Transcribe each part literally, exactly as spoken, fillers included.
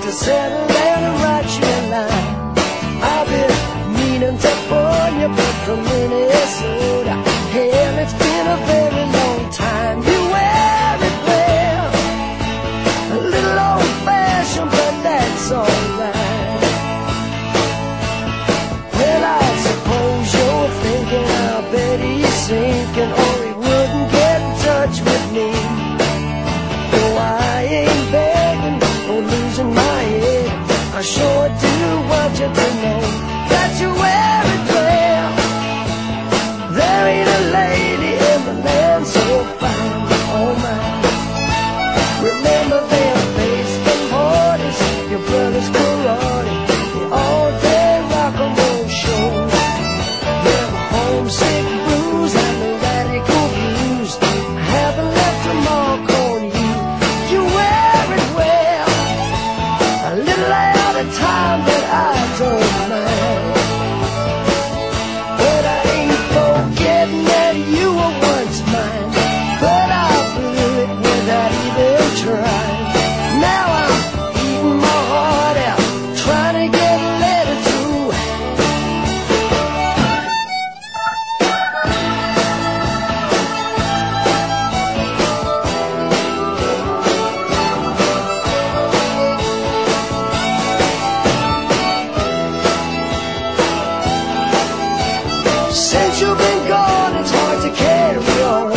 to settle down and write you a line. I've been meaning to phone you, but from Minnesota. Hell, it's been a very long time. You wear it well, a little old-fashioned, but that's alright. Well, I suppose you're thinking, I bet he's sinking, or he wouldn't get in touch with me. Though I ain't begging or losing my head, I sure do want you to know that you wear it well. There ain't a lady in the land so fine, oh my. Remember them baseball parties, your brother's karate, the all-day rock and roll shows, them homesick blues and the radical blues. I haven't left a mark on you. You wear it well, a little out of time, but I don't mind. But I ain't forgetting that you were once mine, but I blew it without even trying. Now I'm eating my heart out, trying to get a letter through. Since you've been gone, it's hard to carry on.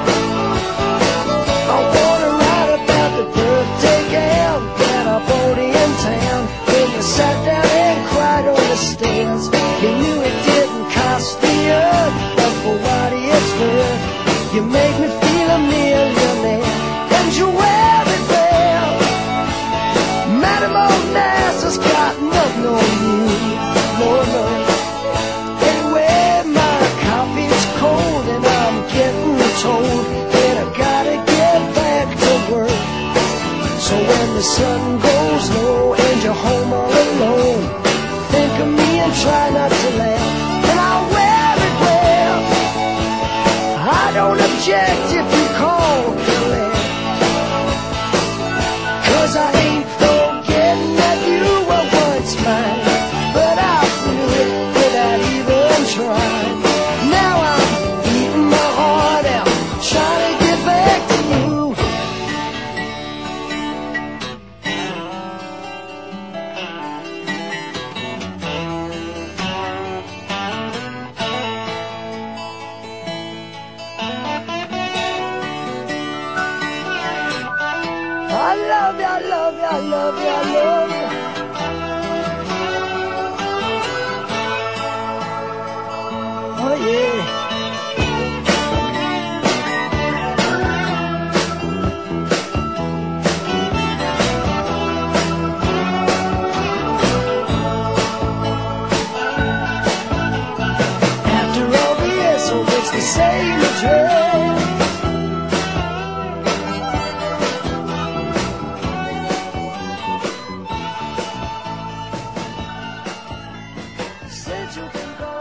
I wanna write about the birthday gown that I bought in town. When you sat down and cried on the stairs, you knew it didn't cost the earth, but for what it's worth, you make me feel a millionaire, and you wear it well. Madam Old Nassau's got nothing on you, no, no. Anyway, my coffee's cold and I'm getting told that I gotta get back to work. So when the sun goes low and you're home all alone, think of me and try not to laugh, and I'll wear it well. I don't object if you call collect, 'cause I ain't forgetting that you were once mine, but I blew it without even trying. Now I'm eating my heart out, trying to get back to you. I love you, I love you, I love you, I love you. Oh yeah. After all the years, so it's the same address. Since you can go